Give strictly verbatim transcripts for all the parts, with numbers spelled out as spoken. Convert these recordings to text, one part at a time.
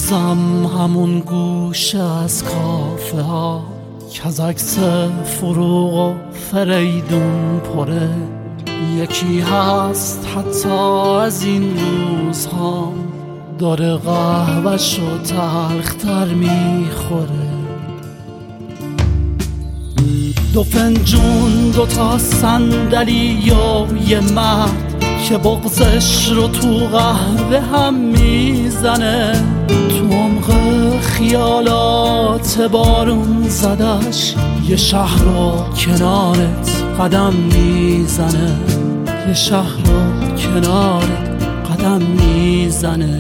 روزم همون گوشه از کافه ها که از عکس فروغ و فریدون پره. یکی هست حتی از این روزها داره قهوه‌شو تلختر میخوره. دو فنجون دو تا صندلی و یه مرد که بغضش رو تو قهوه هم میزنه. تو عمق خیالات بارون زدش یه شهر رو کنارت قدم میزنه. یه شهر رو کنارت قدم میزنه.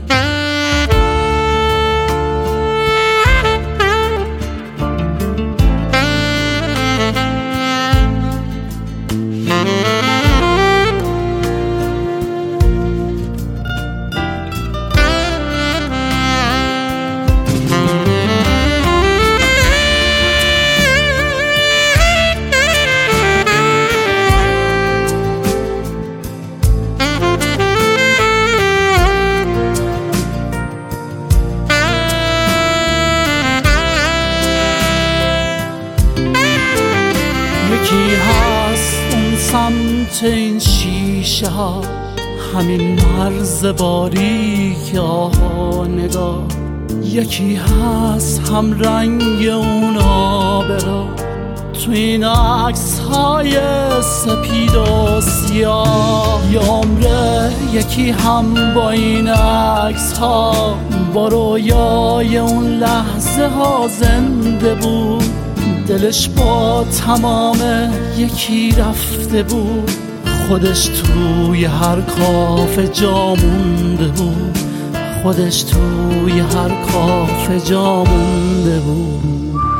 یکی هست اون سمت این شیشه ها همین مرز باریک آها نگاه. یکی هست هم رنگ اون آبرا تو این عکس های سپید و سیاه. یه عمره یکی هم با این عکس ها با رویای اون لحظه ها زنده بود. دلش با تمام یکی رفته بود. خودش توی هر کافه جا مونده بود. خودش توی هر کافه جا مونده بود.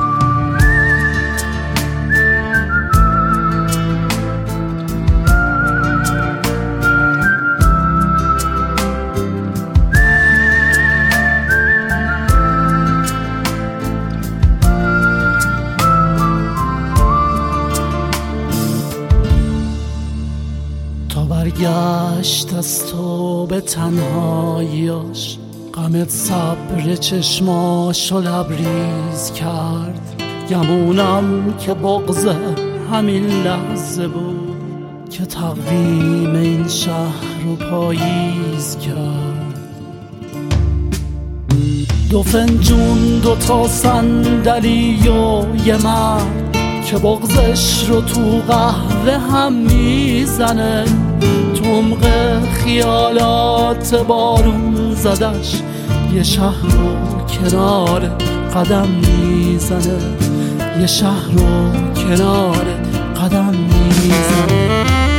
برگشت از تو به تنهاییاش غمت صبر چشماشو لبریز کرد. گمونم که بغض همین لحظه بود که تقویم این شهر رو پاییز کرد. دو فنجون دو تا صندلی و یه مرد که بغضش رو تو قهوه هم میزنه. تو عمق خیالات بارون زدش یه شهر رو کنار قدم میزنه. یه شهر رو کنار قدم میزنه.